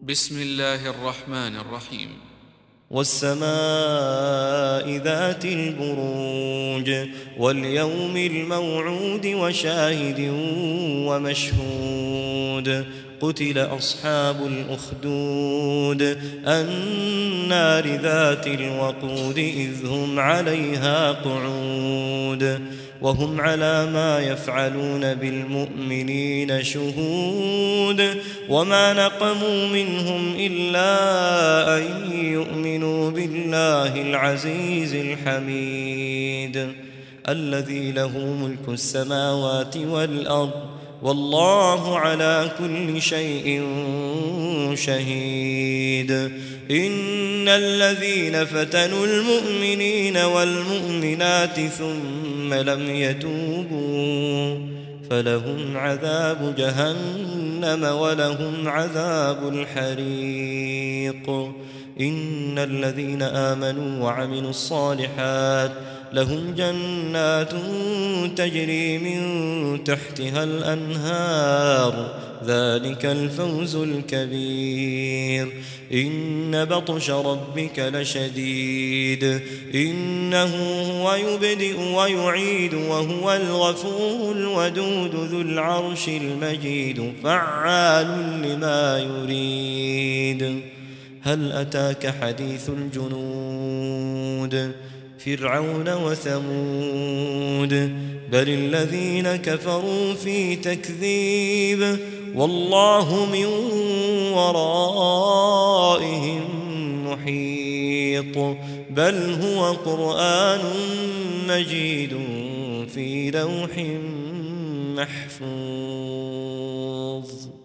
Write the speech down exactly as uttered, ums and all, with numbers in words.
بسم الله الرحمن الرحيم. والسماء ذات البروج واليوم الموعود وشاهد ومشهود قتل أصحاب الأخدود النار ذات الوقود إذ هم عليها قعود وهم على ما يفعلون بالمؤمنين شهود وما نقموا منهم إلا أن يؤمنوا بالله العزيز الحميد الذي له ملك السماوات والأرض والله على كل شيء شهيد. إن الذين فتنوا المؤمنين والمؤمنات ثم لم يتوبوا فلهم عذاب جهنم ولهم عذاب الحريق. إن الذين آمنوا وعملوا الصالحات لهم جنات تجري من تحتها الأنهار ذلك الفوز الكبير. إن بطش ربك لشديد إنه هو يبدئ ويعيد وهو الغفور الودود ذو العرش المجيد فعال لما يريد. هل أتاك حديث الجنود فرعون وثمود بل الذين كفروا في تكذيب والله من ورائهم محيط بل هو قرآن مجيد في لوح محفوظ.